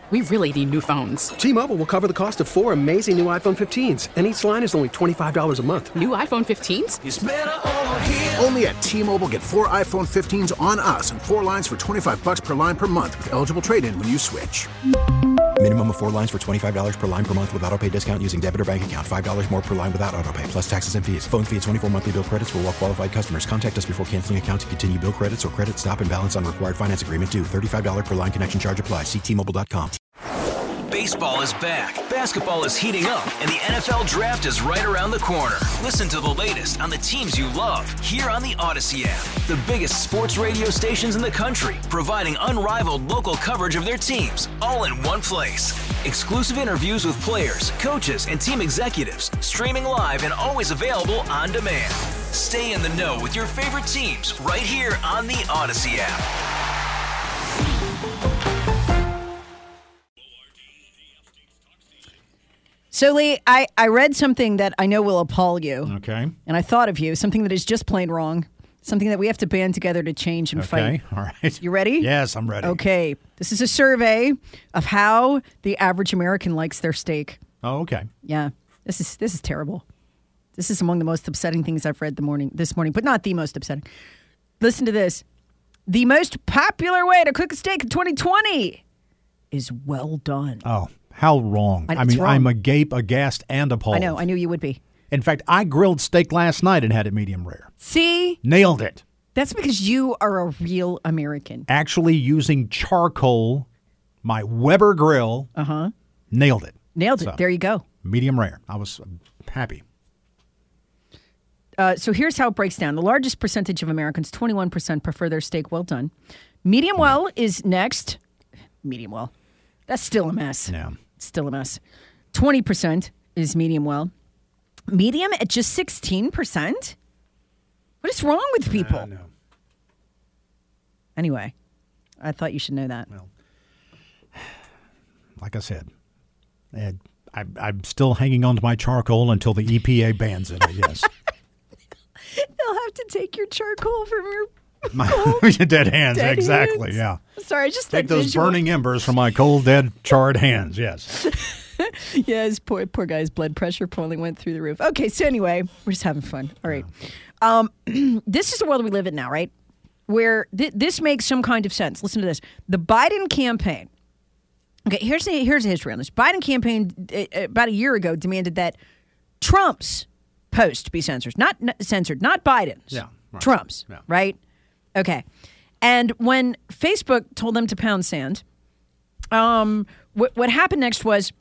We really need new phones. T-Mobile will cover the cost of 4 amazing new iPhone 15s, and each line is only $25 a month. New iPhone 15s? It's better over here. Only at T-Mobile, get 4 iPhone 15s on us and 4 lines for $25 per line per month with eligible trade-in when you switch. Minimum of 4 lines for $25 per line per month with autopay discount using debit or bank account. $5 more per line without autopay, plus taxes and fees. Phone fee at 24 monthly bill credits for well-qualified customers. Contact us before canceling account to continue bill credits or credit stop and balance on required finance agreement due. $35 per line connection charge applies. See T-Mobile.com. Baseball is back, basketball is heating up, and the NFL Draft is right around the corner. Listen to the latest on the teams you love here on the Odyssey app. The biggest sports radio stations in the country, providing unrivaled local coverage of their teams, all in one place. Exclusive interviews with players, coaches, and team executives, streaming live and always available on demand. Stay in the know with your favorite teams right here on the Odyssey app. So, Lee, I read something that I know will appall you. Okay. And I thought of you, something that is just plain wrong, something that we have to band together to change and fight. Okay, all right. You ready? Yes, I'm ready. Okay. This is a survey of how the average American likes their steak. Oh, okay. Yeah. This is terrible. This is among the most upsetting things I've read this morning, but not the most upsetting. Listen to this. The most popular way to cook a steak in 2020 is well done. Oh. How wrong. I mean, wrong. I'm agape, aghast, and appalled. I know. I knew you would be. In fact, I grilled steak last night and had it medium rare. See? Nailed it. That's because you are a real American. Actually using charcoal, my Weber grill. Uh-huh. Nailed it. Nailed it. So, there you go. Medium rare. I was happy. So here's how it breaks down. The largest percentage of Americans, 21%, prefer their steak well done. Medium well is next. Medium well. That's still a mess. Yeah. Still a mess. 20% is medium well. Medium at just 16%? What is wrong with people? No. Anyway, I thought you should know that. Well, like I said, I'm still hanging on to my charcoal until the EPA bans it, I guess. They'll have to take your charcoal from your dead hands, dead exactly, hands. yeah. Sorry, I just take those burning embers from my cold, dead, charred hands, yes. Yeah, his poor guy's blood pressure probably went through the roof. Okay, so anyway, we're just having fun. All right. This is the world we live in now, right? Where this makes some kind of sense. Listen to this. The Biden campaign. Okay, here's the history on this. Biden campaign about a year ago demanded that Trump's post be censored. Not Biden's. Yeah. Right. Trump's, yeah. Right? Okay. And when Facebook told them to pound sand, what happened next was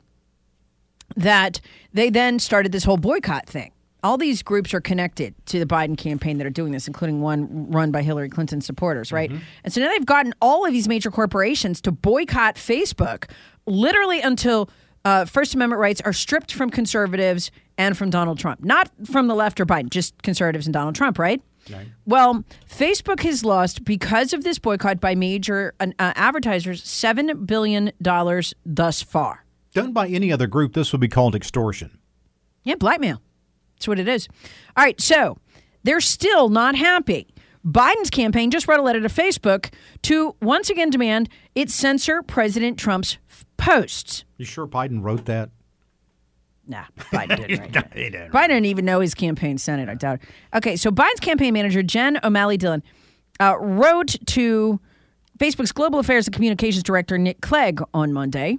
that they then started this whole boycott thing. All these groups are connected to the Biden campaign that are doing this, including one run by Hillary Clinton supporters, right? Mm-hmm. And so now they've gotten all of these major corporations to boycott Facebook literally until First Amendment rights are stripped from conservatives and from Donald Trump. Not from the left or Biden, just conservatives and Donald Trump, right? Right. Well, Facebook has lost, because of this boycott by major advertisers, $7 billion thus far. Done by any other group, this would be called extortion. Yeah, blackmail. That's what it is. All right, so they're still not happy. Biden's campaign just wrote a letter to Facebook to once again demand it censor President Trump's posts. You sure Biden wrote that? Nah, Biden didn't write that. He didn't. Biden didn't even know his campaign sent it, I doubt it. Okay, so Biden's campaign manager, Jen O'Malley Dillon, wrote to Facebook's Global Affairs and Communications Director, Nick Clegg, on Monday.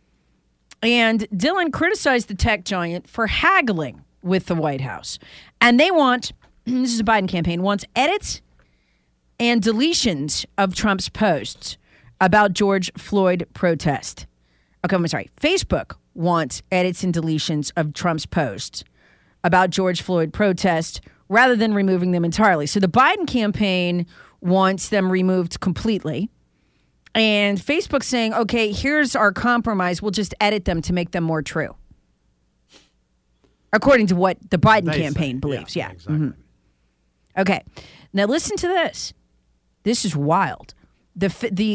And Dillon criticized the tech giant for haggling with the White House. And they want, this is a Biden campaign, wants edits and deletions of Trump's posts about George Floyd protest. Okay, I'm sorry. Facebook wants edits and deletions of Trump's posts about George Floyd protest rather than removing them entirely. So the Biden campaign wants them removed completely. And Facebook's saying, okay, here's our compromise. We'll just edit them to make them more true. According to what the Biden campaign believes. Yeah. Exactly. Mm-hmm. Okay. Now listen to this. This is wild. The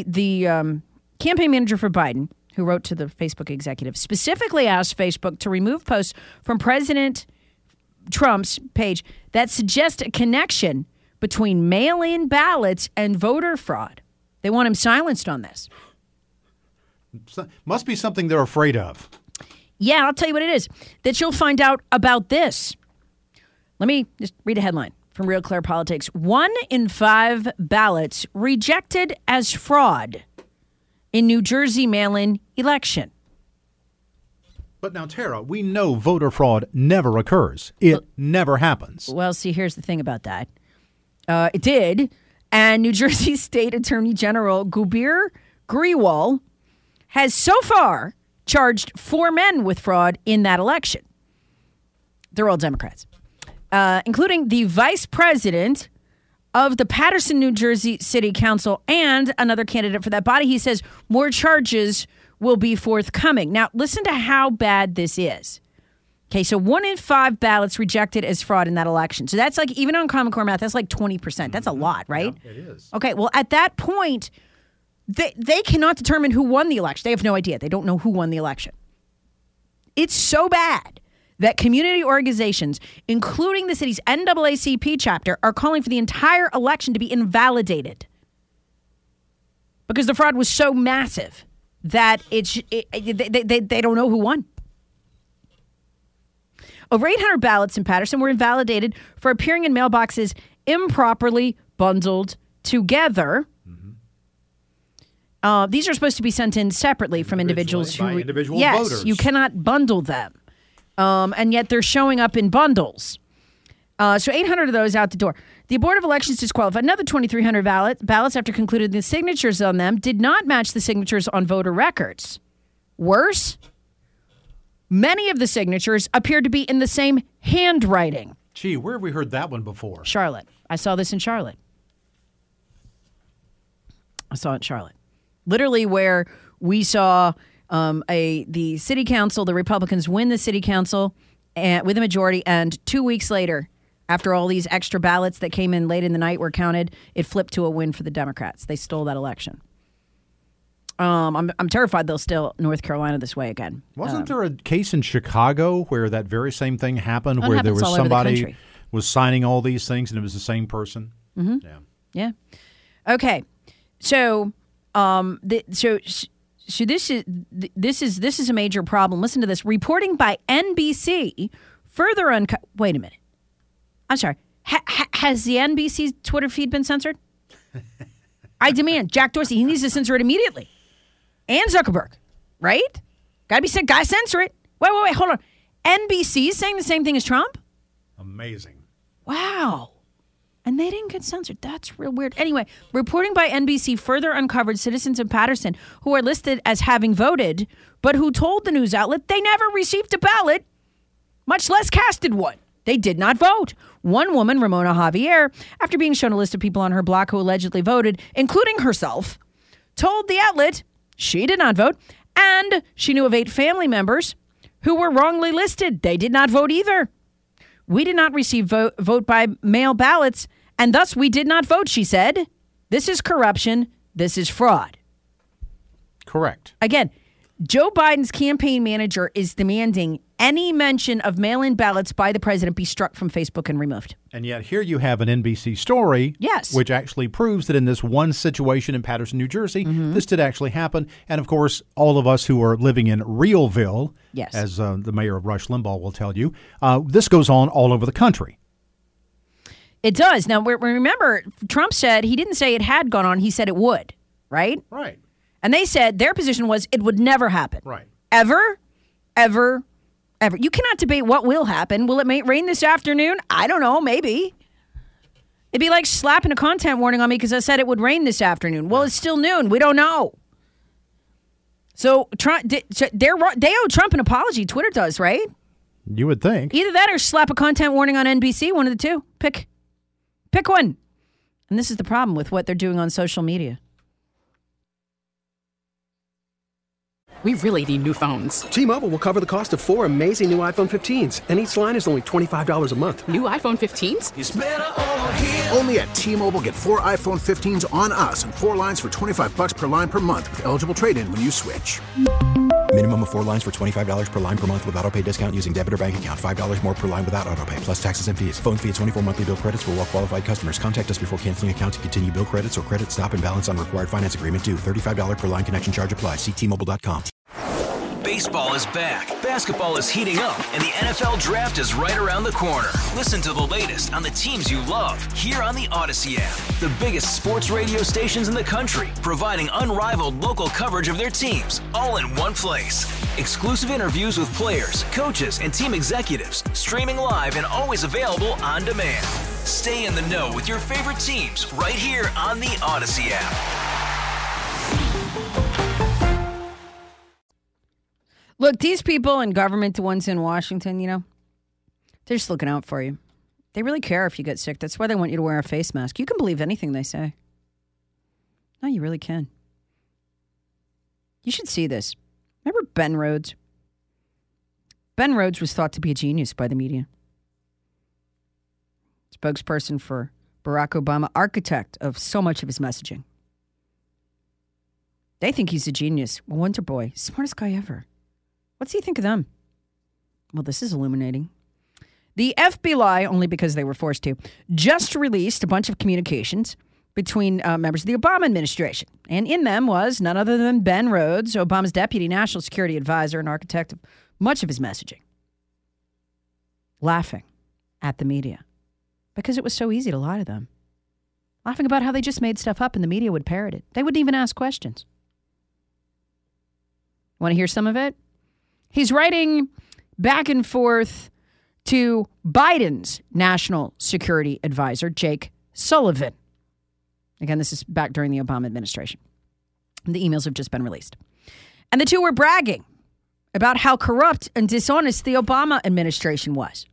campaign manager for Biden, who wrote to the Facebook executive, specifically asked Facebook to remove posts from President Trump's page that suggest a connection between mail-in ballots and voter fraud. They want him silenced on this. Must be something they're afraid of. Yeah, I'll tell you what it is. That you'll find out about this. Let me just read a headline from Real Clear Politics. 1 in 5 ballots rejected as fraud in New Jersey mail-in election. But now, Tara, we know voter fraud never occurs. It never happens. Well, see, here's the thing about that. It did. And New Jersey State Attorney General Gubir Grewal has so far charged 4 men with fraud in that election. They're all Democrats, including the vice president of the Paterson, New Jersey City Council and another candidate for that body. He says more charges will be forthcoming. Now, listen to how bad this is. Okay, so 1 in 5 ballots rejected as fraud in that election. So that's like, even on Common Core math, that's like 20%. That's a lot, right? Yeah, it is. Okay, well, at that point, they cannot determine who won the election. They have no idea. They don't know who won the election. It's so bad that community organizations, including the city's NAACP chapter, are calling for the entire election to be invalidated because the fraud was so massive that they don't know who won. Over 800 ballots in Paterson were invalidated for appearing in mailboxes improperly bundled together. These are supposed to be sent in separately from individuals who... By individual yes, voters. you cannot bundle them. And yet they're showing up in bundles. So 800 of those out the door. The Board of Elections disqualified another 2,300 ballots after concluded the signatures on them did not match the signatures on voter records. Worse, many of the signatures appeared to be in the same handwriting. Gee, where have we heard that one before? Charlotte. I saw this in Charlotte. I saw it in Charlotte. Literally where we saw the city council, the Republicans win the city council with a majority, and 2 weeks later, after all these extra ballots that came in late in the night were counted, it flipped to a win for the Democrats. They stole that election. I'm terrified they'll steal North Carolina this way again. Wasn't there a case in Chicago where that very same thing happened, where there was all over the somebody country. was signing all these things and it was the same person? Mm-hmm. Yeah. Yeah. Okay. So, this is a major problem. Listen to this. Reporting by NBC further wait a minute. I'm sorry. Has the NBC's Twitter feed been censored? I demand Jack Dorsey. He needs to censor it immediately. And Zuckerberg, right? Gotta be said. Gotta censor it. Wait. Hold on. NBC is saying the same thing as Trump? Amazing. Wow. And they didn't get censored. That's real weird. Anyway, reporting by NBC further uncovered citizens in Paterson who are listed as having voted, but who told the news outlet they never received a ballot, much less casted one. They did not vote. One woman, Ramona Javier, after being shown a list of people on her block who allegedly voted, including herself, told the outlet she did not vote, and she knew of 8 family members who were wrongly listed. They did not vote either. We did not receive vote by mail ballots, and thus we did not vote, she said. This is corruption. This is fraud. Correct. Again, Joe Biden's campaign manager is demanding any mention of mail-in ballots by the president be struck from Facebook and removed. And yet here you have an NBC story, yes, which actually proves that in this one situation in Paterson, New Jersey, this did actually happen. And, of course, all of us who are living in Realville, yes, as the mayor of Rush Limbaugh will tell you, this goes on all over the country. It does. Now, remember, Trump said he didn't say it had gone on. He said it would, right? Right. And they said their position was it would never happen. Right. Ever. You cannot debate what will happen. Will it rain this afternoon? I don't know. Maybe. It'd be like slapping a content warning on me because I said it would rain this afternoon. Well, it's still noon. We don't know. So they owe Trump an apology. Twitter does, right? You would think. Either that or slap a content warning on NBC. One of the two. Pick one. And this is the problem with what they're doing on social media. We really need new phones. T-Mobile will cover the cost of 4 amazing new iPhone 15s, and each line is only $25 a month. New iPhone 15s? It's better over here. Only at T-Mobile, get 4 iPhone 15s on us and 4 lines for $25 per line per month with eligible trade-in when you switch. Minimum of 4 lines for $25 per line per month with auto pay discount using debit or bank account. $5 more per line without auto pay, plus taxes and fees. Phone fee at 24 monthly bill credits for well qualified customers. Contact us before canceling account to continue bill credits or credit stop and balance on required finance agreement due. $35 per line connection charge applies. See T-Mobile.com. Baseball is back, basketball is heating up, and the NFL Draft is right around the corner. Listen to the latest on the teams you love here on the Odyssey app. The biggest sports radio stations in the country, providing unrivaled local coverage of their teams, all in one place. Exclusive interviews with players, coaches, and team executives, streaming live and always available on demand. Stay in the know with your favorite teams right here on the Odyssey app. Look, these people in government, the ones in Washington, they're just looking out for you. They really care if you get sick. That's why they want you to wear a face mask. You can believe anything they say. No, you really can. You should see this. Remember Ben Rhodes? Ben Rhodes was thought to be a genius by the media. Spokesperson for Barack Obama, architect of so much of his messaging. They think he's a genius. Wonder Boy, smartest guy ever. What's he think of them? Well, this is illuminating. The FBI, only because they were forced to, just released a bunch of communications between members of the Obama administration. And in them was none other than Ben Rhodes, Obama's deputy national security advisor and architect of much of his messaging, laughing at the media because it was so easy to lie to them. Laughing about how they just made stuff up and the media would parrot it. They wouldn't even ask questions. Want to hear some of it? He's writing back and forth to Biden's national security advisor, Jake Sullivan. Again, this is back during the Obama administration. The emails have just been released. And the two were bragging about how corrupt and dishonest the Obama administration was.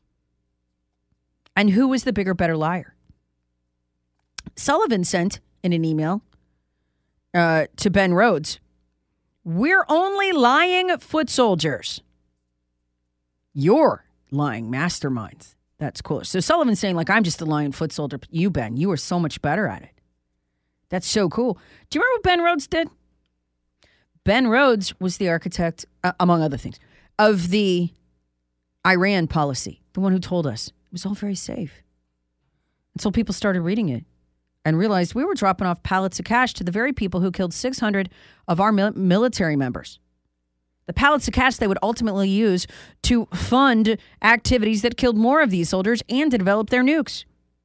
And who was the bigger, better liar? Sullivan sent in an email to Ben Rhodes, "We're only lying foot soldiers. You're lying masterminds." That's cool. So Sullivan's saying, I'm just a lying foot soldier. You, Ben, you are so much better at it. That's so cool. Do you remember what Ben Rhodes did? Ben Rhodes was the architect, among other things, of the Iran policy, the one who told us it was all very safe. Until people started reading it and realized we were dropping off pallets of cash to the very people who killed 600 of our military members. The pallets of cash they would ultimately use to fund activities that killed more of these soldiers and to develop their nukes.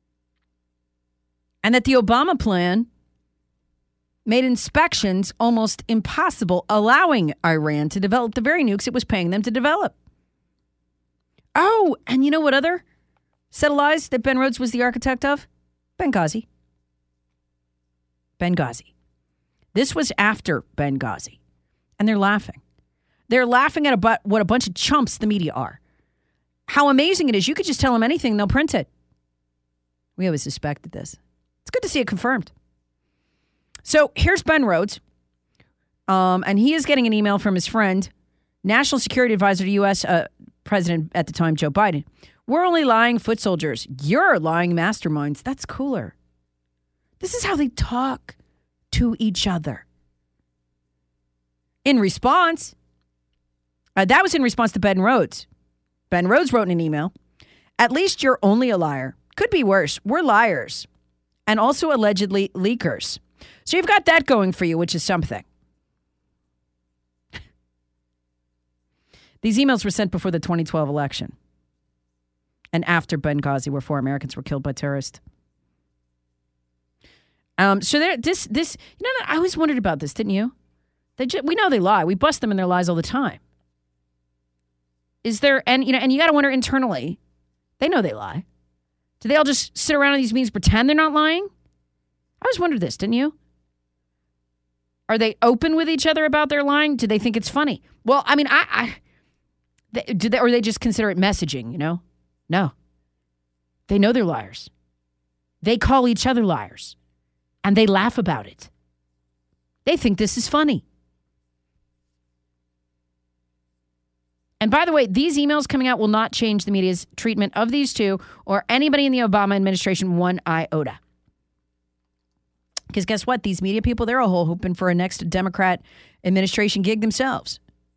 And that the Obama plan made inspections almost impossible, allowing Iran to develop the very nukes it was paying them to develop. Oh, and you know what other set of lies that Ben Rhodes was the architect of? Benghazi. Benghazi. This was after Benghazi. And they're laughing. They're laughing at what a bunch of chumps the media are. How amazing it is. You could just tell them anything, they'll print it. We always suspected this. It's good to see it confirmed. So here's Ben Rhodes. And he is getting an email from his friend, National Security Advisor to U.S. President at the time, Joe Biden. "We're only lying foot soldiers. You're lying masterminds." That's cooler. This is how they talk to each other. In response, that was in response to Ben Rhodes. Ben Rhodes wrote in an email, "At least you're only a liar. Could be worse. We're liars. And also allegedly leakers." So you've got that going for you, which is something. These emails were sent before the 2012 election and after Benghazi, where 4 Americans were killed by terrorists. So there, this, I always wondered about this, didn't you? We know they lie. We bust them in their lies all the time. Is there, and you got to wonder internally, they know they lie. Do they all just sit around in these meetings pretend they're not lying? I always wondered this, didn't you? Are they open with each other about their lying? Do they think it's funny? Well, I mean, or they just consider it messaging, No. They know they're liars. They call each other liars. And they laugh about it. They think this is funny. And by the way, these emails coming out will not change the media's treatment of these two or anybody in the Obama administration one iota. Because guess what? These media people, they're all hoping for a next Democrat administration gig themselves.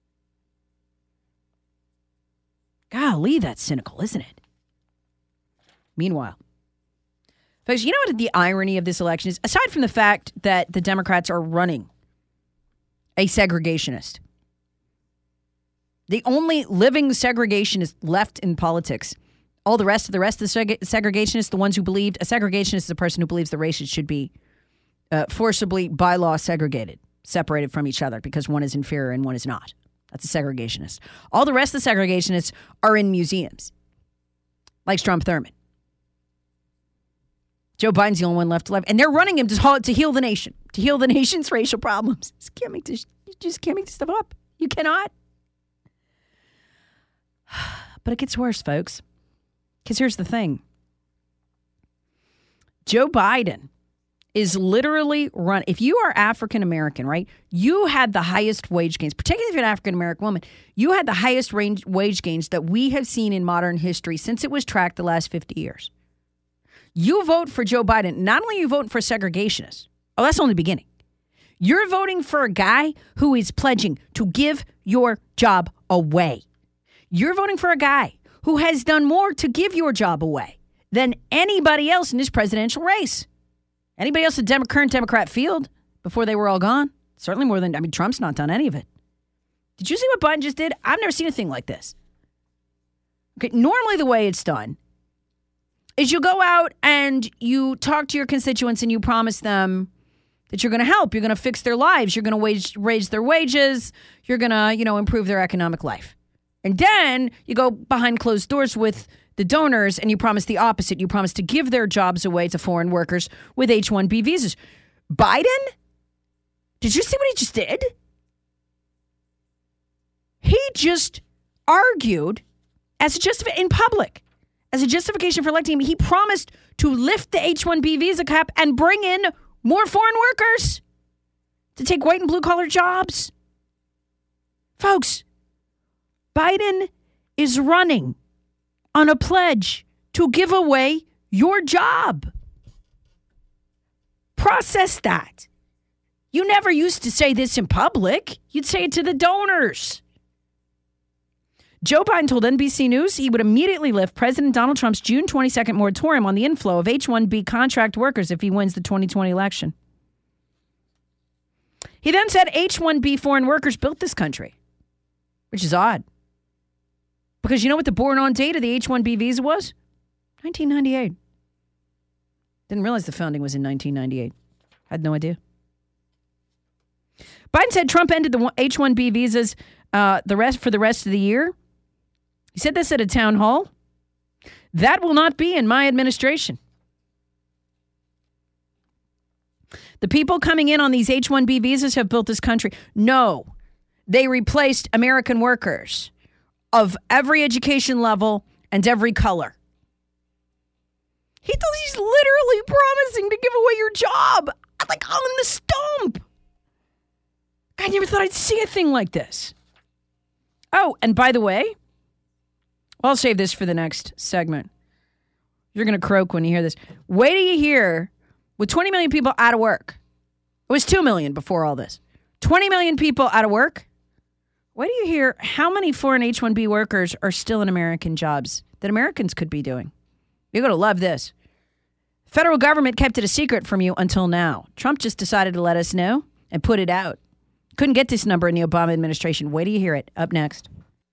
Golly, that's cynical, isn't it? Meanwhile, folks, you know what the irony of this election is? Aside from the fact that the Democrats are running a segregationist, the only living segregationist left in politics. All the rest of the segregationists, the ones who believed a segregationist is a person who believes the races should be forcibly by law segregated, separated from each other because one is inferior and one is not. That's a segregationist. All the rest of the segregationists are in museums, like Strom Thurmond. Joe Biden's the only one left alive, and they're running him to heal the nation, to heal the nation's racial problems. You just can't make this stuff up. You cannot. But it gets worse, folks. Because here's the thing. Joe Biden is literally if you are African American, right? You had the highest wage gains, particularly if you're an African American woman. You had the highest wage gains that we have seen in modern history since it was tracked the last 50 years. You vote for Joe Biden. Not only are you voting for segregationists. Oh, that's only the beginning. You're voting for a guy who is pledging to give your job away. You're voting for a guy who has done more to give your job away than anybody else in this presidential race. Anybody else in the current Democrat field before they were all gone? Certainly more than, Trump's not done any of it. Did you see what Biden just did? I've never seen a thing like this. Okay, normally the way it's done is you go out and you talk to your constituents and you promise them that you're going to help. You're going to fix their lives. You're going to raise their wages. You're going to, improve their economic life. And then you go behind closed doors with the donors and you promise the opposite. You promise to give their jobs away to foreign workers with H-1B visas. Biden? Did you see what he just did? He just argued in public as a justification for electing him. He promised to lift the H-1B visa cap and bring in more foreign workers to take white and blue collar jobs. Folks, Biden is running on a pledge to give away your job. Process that. You never used to say this in public. You'd say it to the donors. Joe Biden told NBC News he would immediately lift President Donald Trump's June 22nd moratorium on the inflow of H-1B contract workers if he wins the 2020 election. He then said H-1B foreign workers built this country, which is odd. Because you know what the born-on date of the H-1B visa was? 1998. Didn't realize the founding was in 1998. Had no idea. Biden said Trump ended the H-1B visas for the rest of the year. He said this at a town hall. That will not be in my administration. The people coming in on these H-1B visas have built this country. No, they replaced American workers of every education level and every color. He's literally promising to give away your job. Like on the stump. I never thought I'd see a thing like this. Oh, and by the way, I'll save this for the next segment. You're going to croak when you hear this. Wait till you hear, with 20 million people out of work. It was 2 million before all this. 20 million people out of work. Wait till you hear how many foreign H-1B workers are still in American jobs that Americans could be doing. You're going to love this. Federal government kept it a secret from you until now. Trump just decided to let us know and put it out. Couldn't get this number in the Obama administration. Wait till you hear it. Up next.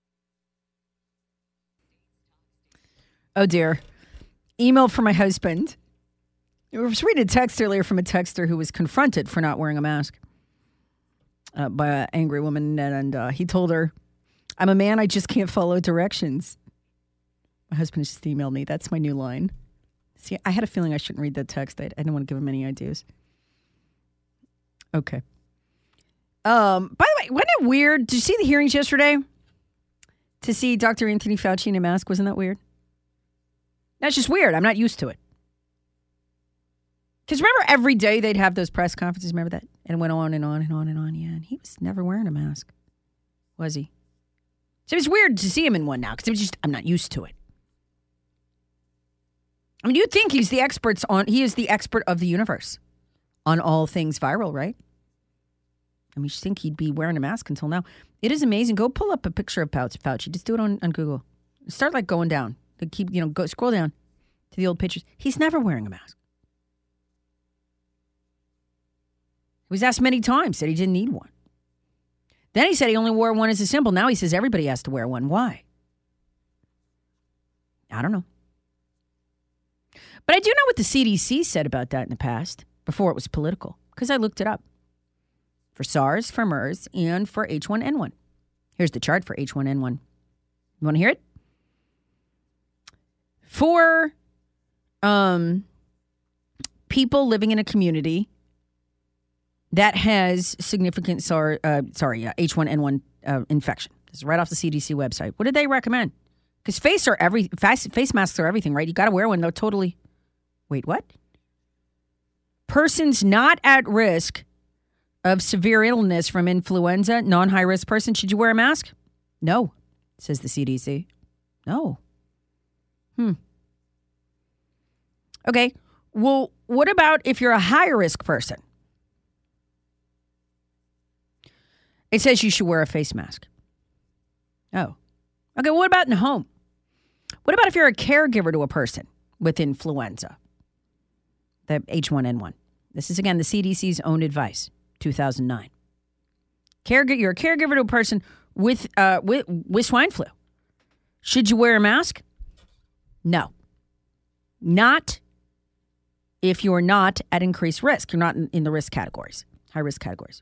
Oh, dear. Email from my husband. I was reading a text earlier from a texter who was confronted for not wearing a mask by an angry woman. And he told her, I'm a man, I just can't follow directions. My husband just emailed me. That's my new line. See, I had a feeling I shouldn't read that text. I didn't want to give him any ideas. Okay. By the way, wasn't it weird? Did you see the hearings yesterday? To see Dr. Anthony Fauci in a mask? Wasn't that weird? That's just weird. I'm not used to it. Because remember every day they'd have those press conferences? Remember that? And it went on and on and on and on. Yeah, and he was never wearing a mask. Was he? So it was weird to see him in one now because it was just, I'm not used to it. I mean, you'd think he is the expert of the universe on all things viral, right? I mean, you think he'd be wearing a mask until now. It is amazing. Go pull up a picture of Fauci. Just do it on Google. Start like going down. To keep, go scroll down to the old pictures. He's never wearing a mask. He was asked many times, said he didn't need one. Then he said he only wore one as a symbol. Now he says everybody has to wear one. Why? I don't know. But I do know what the CDC said about that in the past, before it was political, because I looked it up. For SARS, for MERS, and for H1N1. Here's the chart for H1N1. You want to hear it? For people living in a community that has significant H1N1 infection. This is right off the CDC website. What did they recommend? Because face masks are everything, right? You got to wear one. They're totally. Wait, what? Persons not at risk of severe illness from influenza, non-high risk person, should you wear a mask? No, says the CDC. No. Okay. Well, what about if you're a high-risk person? It says you should wear a face mask. Oh. Okay, what about in the home? What about if you're a caregiver to a person with influenza? The H1N1. This is, again, the CDC's own advice, 2009. You're a caregiver to a person with swine flu. Should you wear a mask? No. Not if you're not at increased risk. You're not in the risk categories, high-risk categories.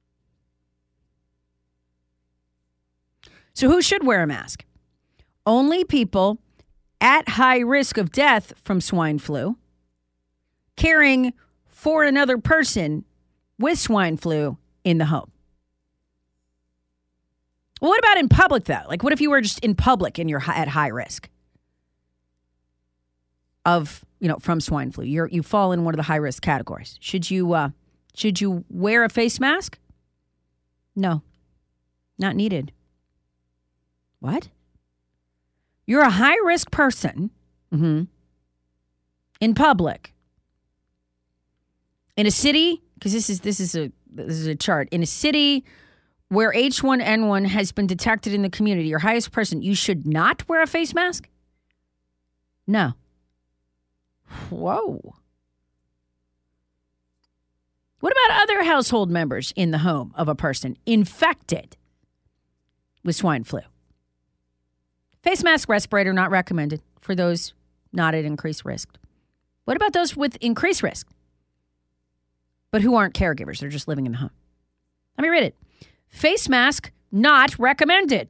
So who should wear a mask? Only people at high risk of death from swine flu, caring for another person with swine flu in the home. Well, what about in public, though? Like, what if you were just in public and you're at high risk of, from swine flu? You fall in one of the high risk categories. Should you wear a face mask? No, not needed. What? You're a high risk person in public in a city, because this is a chart, in a city where H1N1 has been detected in the community, your highest person, you should not wear a face mask? No. Whoa. What about other household members in the home of a person infected with swine flu? Face mask, respirator, not recommended for those not at increased risk. What about those with increased risk, but who aren't caregivers? They're just living in the home. Let me read it. Face mask, not recommended.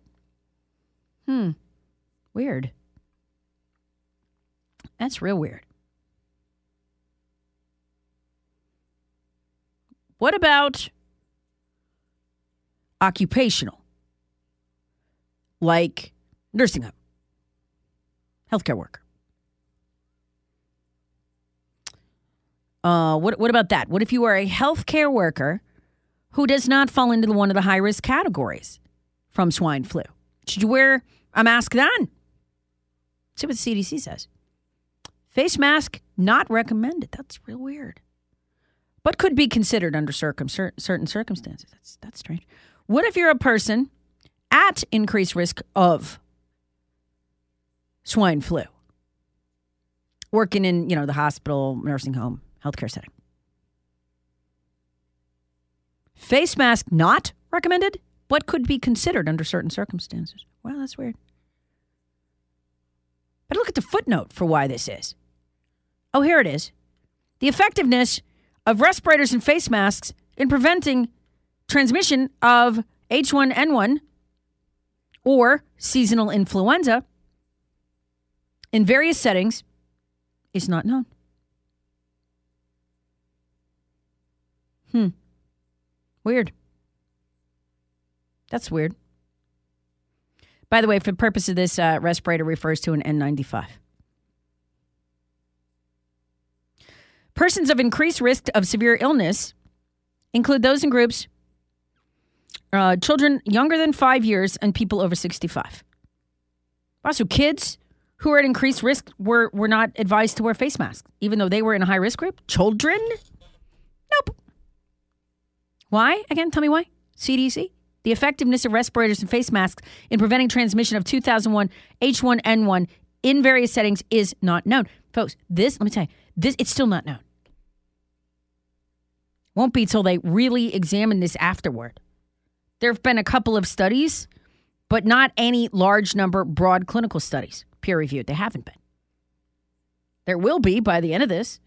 Weird. That's real weird. What about occupational? Like nursing home, healthcare worker. What about that? What if you are a healthcare worker who does not fall into one of the high-risk categories from swine flu? Should you wear a mask then? See what the CDC says. Face mask, not recommended. That's real weird. But could be considered under certain circumstances. That's strange. What if you're a person at increased risk of swine flu, working in, the hospital, nursing home, healthcare setting? Face mask not recommended, but could be considered under certain circumstances. Well, that's weird. But look at the footnote for why this is. Oh, here it is. The effectiveness of respirators and face masks in preventing transmission of H1N1 or seasonal influenza in various settings is not known. Weird. That's weird. By the way, for the purpose of this, respirator refers to an N95. Persons of increased risk of severe illness include those in groups, children younger than 5 years and people over 65. Also, kids who are at increased risk were not advised to wear face masks, even though they were in a high-risk group. Children? Nope. Why? Again, tell me why. CDC? the effectiveness of respirators and face masks in preventing transmission of 2001 H1N1 in various settings is not known. Folks, let me tell you, it's still not known. Won't be till they really examine this afterward. There have been a couple of studies, but not any large number broad clinical studies, peer-reviewed. They haven't been. There will be by the end of this.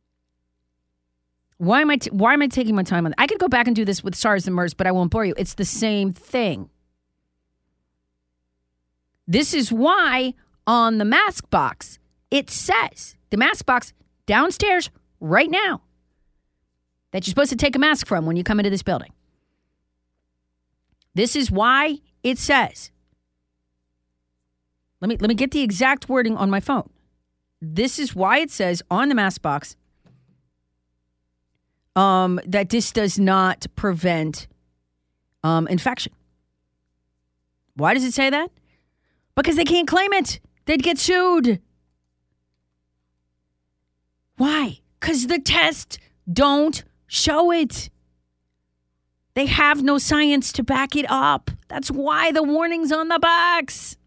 Why am I taking my time on that? I could go back and do this with SARS and MERS, but I won't bore you. It's the same thing. This is why on the mask box, it says, the mask box downstairs right now, that you're supposed to take a mask from when you come into this building. This is why it says, let me get the exact wording on my phone. This is why it says on the mask box that this does not prevent infection. Why does it say that? Because they can't claim it. They'd get sued. Why? Because the tests don't show it. They have no science to back it up. That's why the warning's on the box.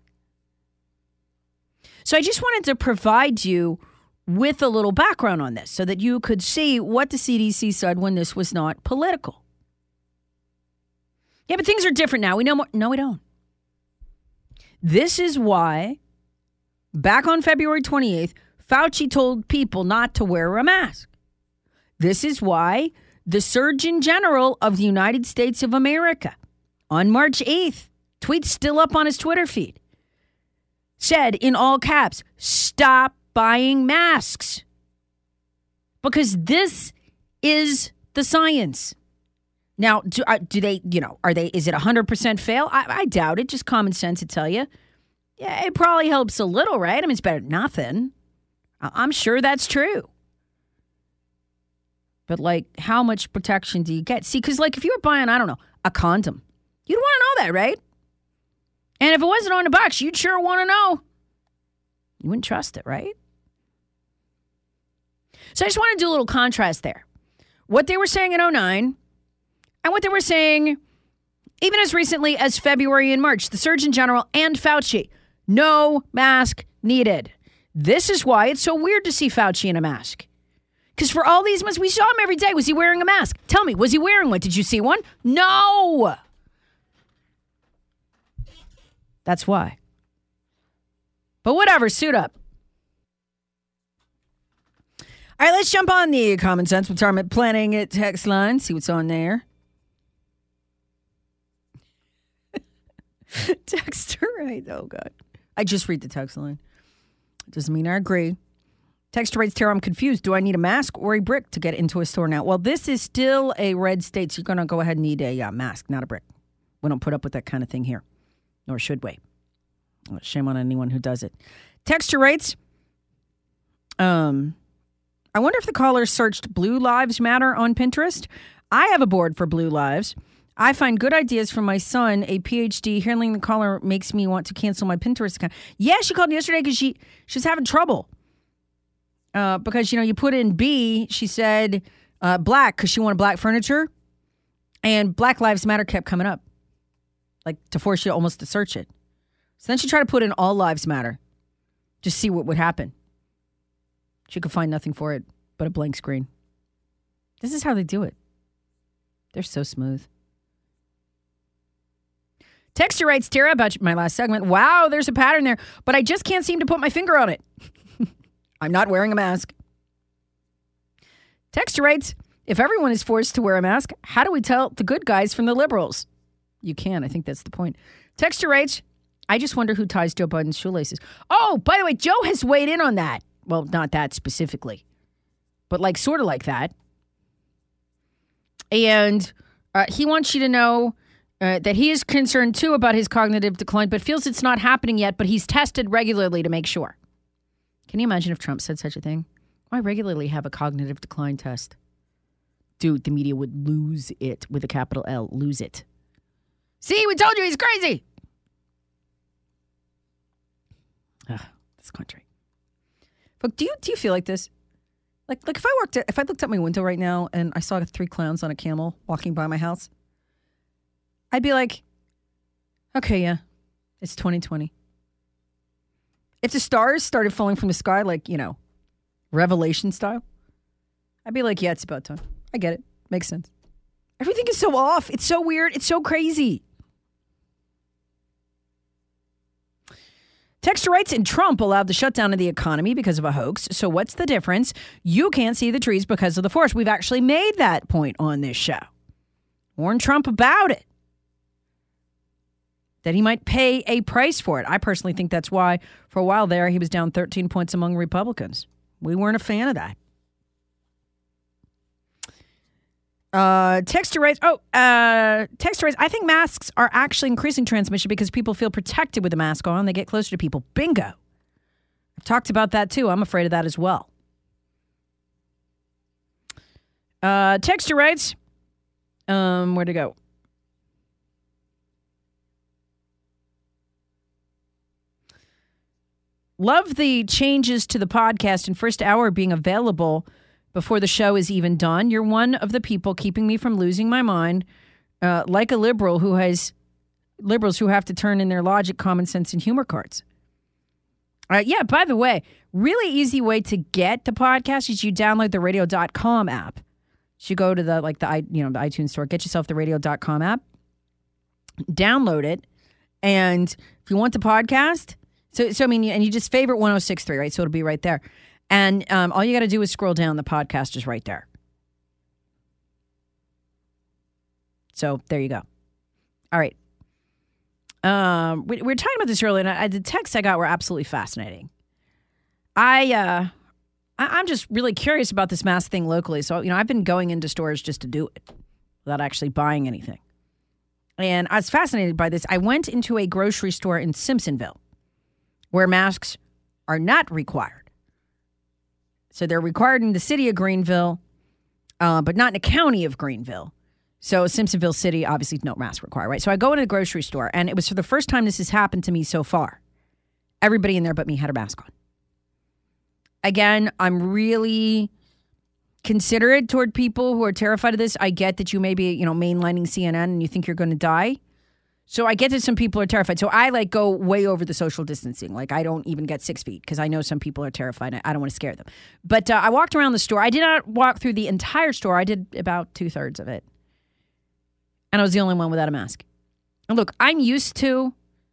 So I just wanted to provide you with a little background on this so that you could see what the CDC said when this was not political. Yeah, but things are different now. We know more. No, we don't. This is why, back on February 28th, Fauci told people not to wear a mask. This is why the Surgeon General of the United States of America, on March 8th, tweet still up on his Twitter feed, said in all caps, stop buying masks. Because this is the science. Now, do they, is it 100% fail? I doubt it. Just common sense to tell you. Yeah, it probably helps a little, right? I mean, it's better than nothing. I'm sure that's true. But, how much protection do you get? See, because, if you were buying, I don't know, a condom, you'd want to know that, right? And if it wasn't on the box, you'd sure want to know. You wouldn't trust it, right? So I just want to do a little contrast there. What they were saying in 2009 and what they were saying even as recently as February and March. The Surgeon General and Fauci, no mask needed. This is why it's so weird to see Fauci in a mask. Because for all these months, we saw him every day. Was he wearing a mask? Tell me, was he wearing one? Did you see one? No. That's why. But whatever, suit up. All right, let's jump on the Common Sense Retirement Planning text line, see what's on there. Texter, right? Oh, God. I just read the text line. Doesn't mean I agree. Texter writes, Tara, I'm confused. Do I need a mask or a brick to get into a store now? Well, this is still a red state, so you're going to go ahead and need a mask, not a brick. We don't put up with that kind of thing here, nor should we. Shame on anyone who does it. Texter writes, I wonder if the caller searched Blue Lives Matter on Pinterest. I have a board for Blue Lives. I find good ideas from my son, a PhD. Hearing the caller makes me want to cancel my Pinterest account. Yeah, she called yesterday because she's having trouble. Because, you put in B, she said black because she wanted black furniture. And Black Lives Matter kept coming up, to force you almost to search it. So then she tried to put in All Lives Matter, just see what would happen. She could find nothing for it but a blank screen. This is how they do it. They're so smooth. Texter writes, Tara, about my last segment. Wow, there's a pattern there, but I just can't seem to put my finger on it. I'm not wearing a mask. Texter writes, if everyone is forced to wear a mask, how do we tell the good guys from the liberals? You can. I think that's the point. Texter writes, I just wonder who ties Joe Biden's shoelaces. Oh, by the way, Joe has weighed in on that. Well, not that specifically, but sort of like that. And he wants you to know that he is concerned, too, about his cognitive decline, but feels it's not happening yet, but he's tested regularly to make sure. Can you imagine if Trump said such a thing? I regularly have a cognitive decline test. Dude, the media would lose it with a capital L. Lose it. See, we told you he's crazy. This country. Look, do you feel like this? Like if I looked out my window right now and I saw 3 clowns on a camel walking by my house, I'd be like, Okay, yeah. It's 2020. If the stars started falling from the sky like, Revelation style, I'd be like, yeah, it's about time. I get it. Makes sense. Everything is so off. It's so weird. It's so crazy. Texter writes, and Trump allowed the shutdown of the economy because of a hoax. So what's the difference? You can't see the trees because of the forest. We've actually made that point on this show. Warn Trump about it. That he might pay a price for it. I personally think that's why, for a while there, he was down 13 points among Republicans. We weren't a fan of that. Texter writes, I think masks are actually increasing transmission because people feel protected with a mask on. They get closer to people. Bingo. I've talked about that too. I'm afraid of that as well. Texter writes, where to go? Love the changes to the podcast and first hour being available before the show is even done. You're one of the people keeping me from losing my mind, like a liberals who have to turn in their logic, common sense, and humor cards. Yeah, by the way, really easy way to get the podcast is you download the radio.com app. So you go to the iTunes store, get yourself the radio.com app, download it, and if you want the podcast, and you just favorite 106.3, right? So it'll be right there. And all you got to do is scroll down. The podcast is right there. So there you go. All right. We were talking about this earlier, and the texts I got were absolutely fascinating. I'm just really curious about this mask thing locally. So, I've been going into stores just to do it without actually buying anything. And I was fascinated by this. I went into a grocery store in Simpsonville where masks are not required. So they're required in the city of Greenville, but not in the county of Greenville. So Simpsonville City, obviously no mask required, right? So I go into the grocery store, and it was for the first time this has happened to me so far. Everybody in there but me had a mask on. Again, I'm really considerate toward people who are terrified of this. I get that you may be, mainlining CNN and you think you're going to die. So I get that some people are terrified. So I go way over the social distancing. I don't even get 6 feet because I know some people are terrified. I don't want to scare them. But I walked around the store. I did not walk through the entire store. I did about 2/3 of it. And I was the only one without a mask. And look, I'm used to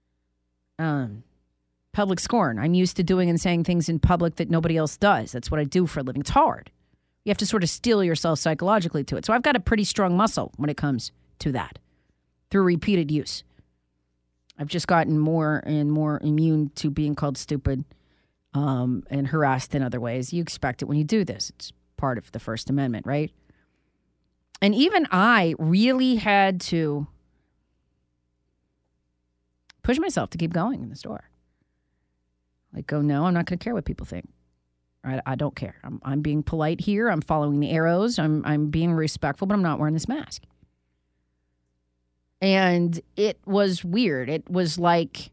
public scorn. I'm used to doing and saying things in public that nobody else does. That's what I do for a living. It's hard. You have to sort of steel yourself psychologically to it. So I've got a pretty strong muscle when it comes to that through repeated use. I've just gotten more and more immune to being called stupid and harassed in other ways. You expect it when you do this. It's part of the First Amendment, right? And even I really had to push myself to keep going in the store. No, I'm not going to care what people think. I don't care. I'm being polite here. I'm following the arrows. I'm being respectful, but I'm not wearing this mask. And it was weird. It was like,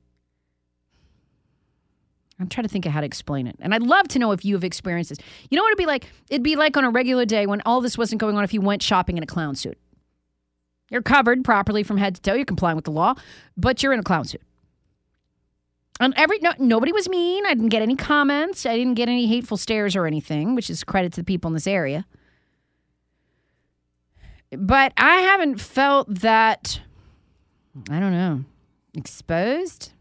I'm trying to think of how to explain it. And I'd love to know if you have experienced this. You know what it'd be like? It'd be like on a regular day when all this wasn't going on if you went shopping in a clown suit. You're covered properly from head to toe. You're complying with the law, but you're in a clown suit. And nobody was mean. I didn't get any comments. I didn't get any hateful stares or anything, which is credit to the people in this area. But I haven't felt that, I don't know, exposed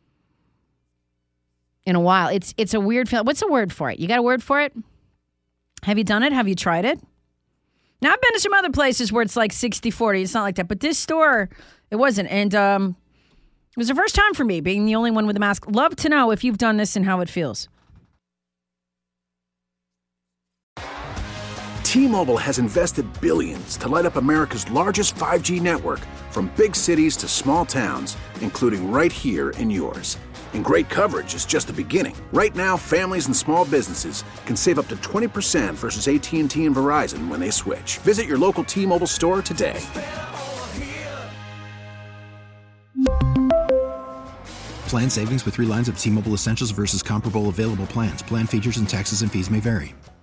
in a while. It's a weird feeling. What's the word for it? You got a word for it? Have you done it? Have you tried it? Now, I've been to some other places where it's like 60-40. It's not like that. But this store, it wasn't. And it was the first time for me being the only one with a mask. Love to know if you've done this and how it feels. T-Mobile has invested billions to light up America's largest 5G network, from big cities to small towns, including right here in yours. And great coverage is just the beginning. Right now, families and small businesses can save up to 20% versus AT&T and Verizon when they switch. Visit your local T-Mobile store today. Plan savings with 3 lines of T-Mobile Essentials versus comparable available plans. Plan features and taxes and fees may vary.